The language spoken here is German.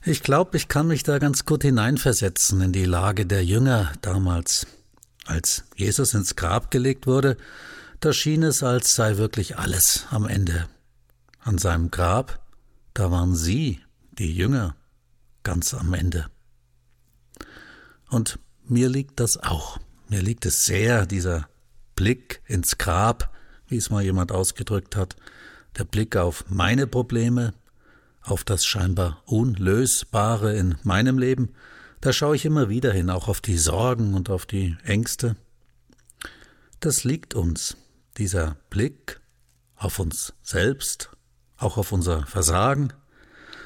Ich glaube, ich kann mich da ganz gut hineinversetzen in die Lage der Jünger damals. Als Jesus ins Grab gelegt wurde, da schien es, als sei wirklich alles am Ende. An seinem Grab, da waren sie, die Jünger, ganz am Ende. Und mir liegt das auch. Mir liegt es sehr, dieser Blick ins Grab, wie es mal jemand ausgedrückt hat, der Blick auf meine Probleme, auf das scheinbar Unlösbare in meinem Leben, da schaue ich immer wieder hin, auch auf die Sorgen und auf die Ängste. Das liegt uns, dieser Blick auf uns selbst, auch auf unser Versagen,